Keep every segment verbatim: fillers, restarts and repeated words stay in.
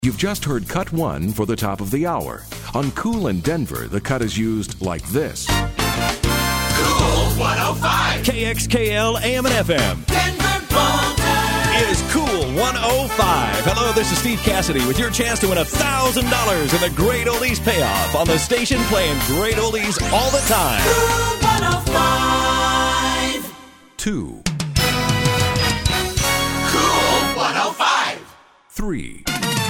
You've just heard cut one for the top of the hour. On Cool in Denver, the cut is used like this. Cool one oh five. K X K L A M and F M. Denver Boulder. It is Cool one oh five. Hello, this is Steve Cassidy with your chance to win one thousand dollars in the Great Oldies Payoff on the station playing Great Oldies all the time. Cool one oh five. Two. Cool one oh five. Three.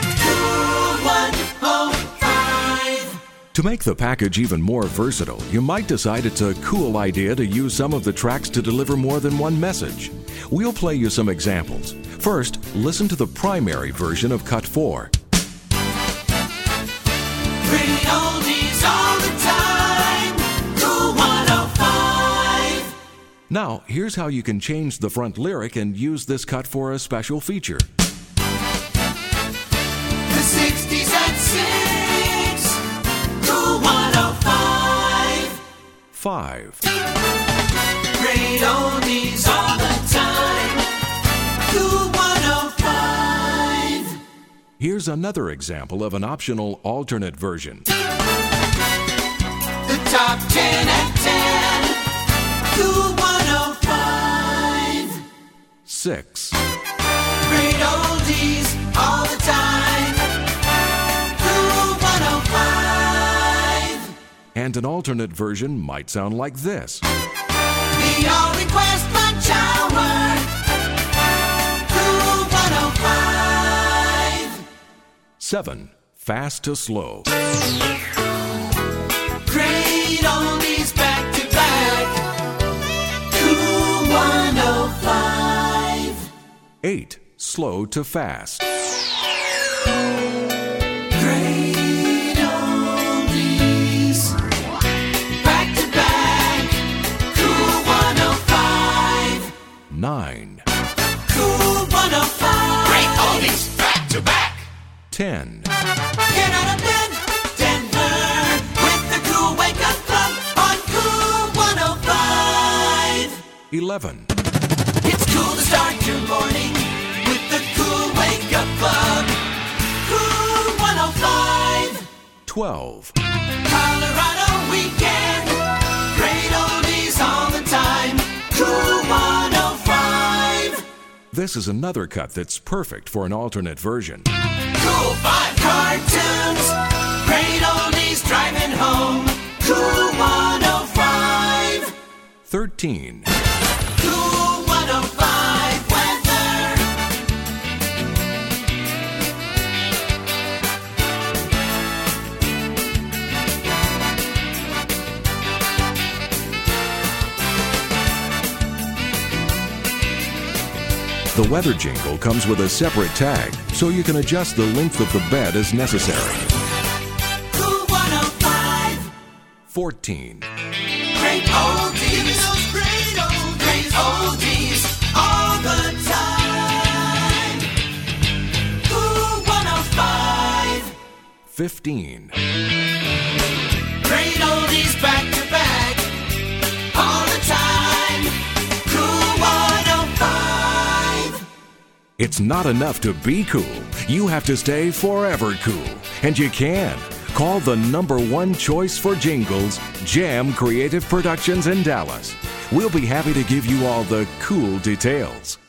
To make the package even more versatile, you might decide it's a cool idea to use some of the tracks to deliver more than one message. We'll play you some examples. First, listen to the primary version of cut four. Great oldies all the time. Cool one oh five. Now, here's how you can change the front lyric and use this cut for a special feature. The sixties at six. Cool one oh five. Five. Great oldies all the time. Cool one oh five. Here's another example of an optional alternate version. The top ten at ten. Cool one oh five. Six. Great oldies all the time. Cool one oh five. And an alternate version might sound like this. The all request lunch hour. Cool one oh five. Seven. Fast to slow. Great oldies back to back. Cool one oh five. Eight. Slow to fast. Great oldies back to back. Cool one oh five. Nine. Cool one oh five. Great oldies back to back. Ten. Get out of bed, Denver, with the Cool Wake Up Club on Cool one oh five. Eleven. It's cool to start your morning with the Cool Wake Up Club. Cool one oh five. Twelve. Colorado weekend. Great oldies all the time. Cool one oh five. This is another cut that's perfect for an alternate version. Cool five cartoons. Great oldies driving home. Cool one oh five. Thirteen. Cool one oh five weather. The weather jingle comes with a separate tag, so you can adjust the length of the bed as necessary. Cool one oh five. Fourteen. Great oldies. Great oldies. Great oldies all the time. Cool one oh five. Fifteen. Great oldies back to back all the time. Cool one oh five. It's not enough to be cool. You have to stay forever cool. And you can. Call the number one choice for jingles, Jam Creative Productions in Dallas. We'll be happy to give you all the cool details.